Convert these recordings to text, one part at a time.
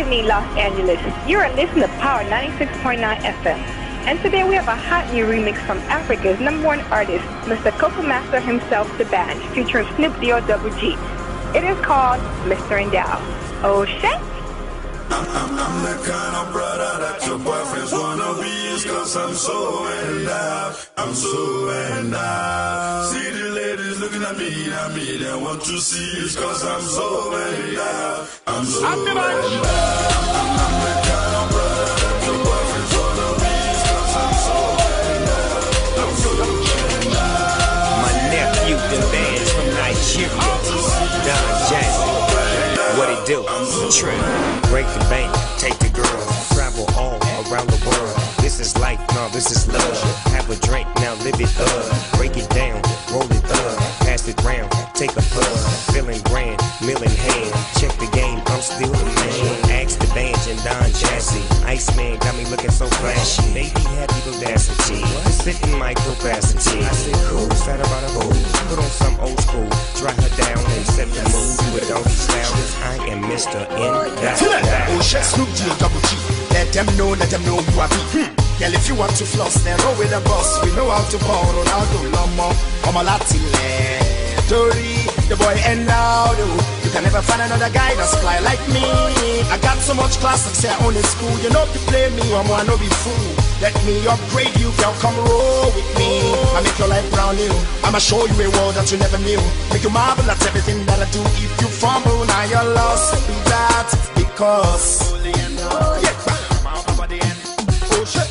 Miami, Los Angeles. You are listening to Power 96.9 FM. And today we have a hot new remix from Africa's #1 artist, Mr. Coco Master himself, D'banj, featuring Snoop D-O-double G. It is called Mr. Endow. Oh shit! I'm the kind of brother that your boyfriends wanna be, is cause I'm so endowed, I'm so endowed. See the ladies looking at me, they want to see, is cause I'm so endowed, I'm so endowed. I'm the kind of brother that your boyfriends wanna be, is cause I'm so endowed, I'm so endowed. My nephew, D'banj from Nigeria, Don Jazzy. What it do? Trip. Break the bank, take the girl, travel all around the world. This is life, no, this is love. Have a drink, now live it up. Break it down, roll it up, pass it round, take a puff. Feeling grand, mill in hand. Check the game, I'm still the man. Ask D'banj and Don Jazzy. Iceman got me looking so flashy. Baby had the audacity, sitting my capacity. I said cool, sat about a bowl. Put on some old school, dry her down and set the mood. With donkey style, I am Mr. Endow. Oh, shit, Snoop D-O-double G. Let them know who I be. Girl, if you want to floss, then roll with the boss. We know how to ball, Ronaldo, Lomo, Omalatile. Dory, the boy Endow. You can never find another guy that's fly like me. I got so much class, like say I own a school. You know to play me, I'm no be fool. Let me upgrade you, girl, come roll with me. I make your life brand new. I'ma show you a world that you never knew. Make you marvel at everything that I do. If you fumble, now you're lost. Be that because yeah. Oh shit.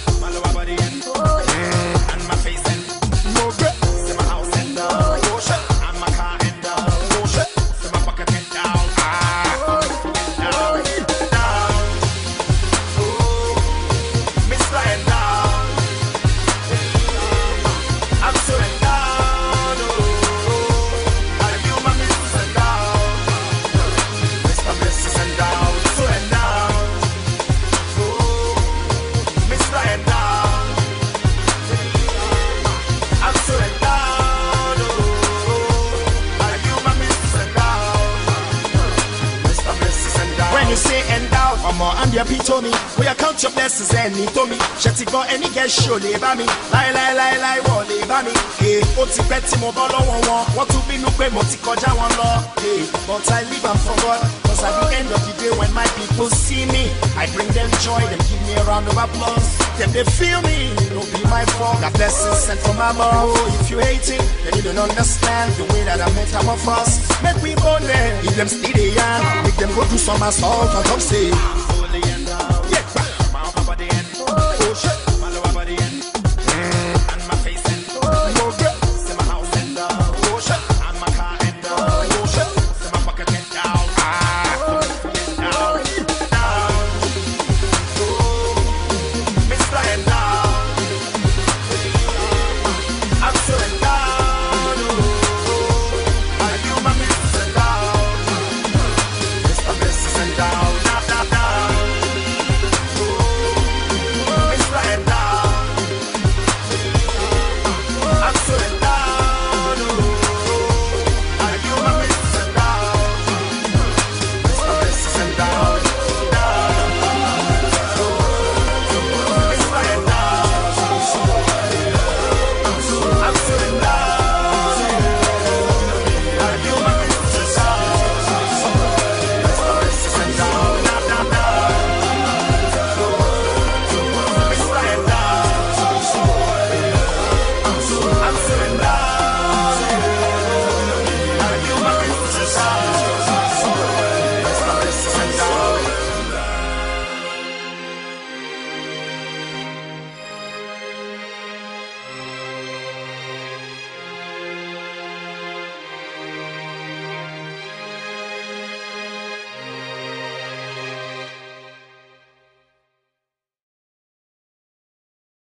And my face and no grip. See my house and oh shit. And my car and oh shit. See my pocket and down. Down. Oh, Mr. Endow. I'm so endowed. Oh, are you my Mr. Endow? Mr. Endow. So endowed. Oh, Mr. Endow. I'm so endowed. Oh, are you my Mr. Endow? Mr. Endow. When you say endowed, I'm the epitome. We account your blessings and it to me. Shetty got any guest show labor me. Lie, what labor me. Hey, oti petty mo bolo one. What to be no pay moti koja one law. Hey, but I live and forgot. Cause at the end of the day when my people see me, I bring them joy, them give me a round of applause. Them they feel me, it'll be my fault. That blessings sent from my mouth. If you hate it, then you don't understand the way that I metamorphose. Make we born there, if them still they young, make them go do some assault on top say.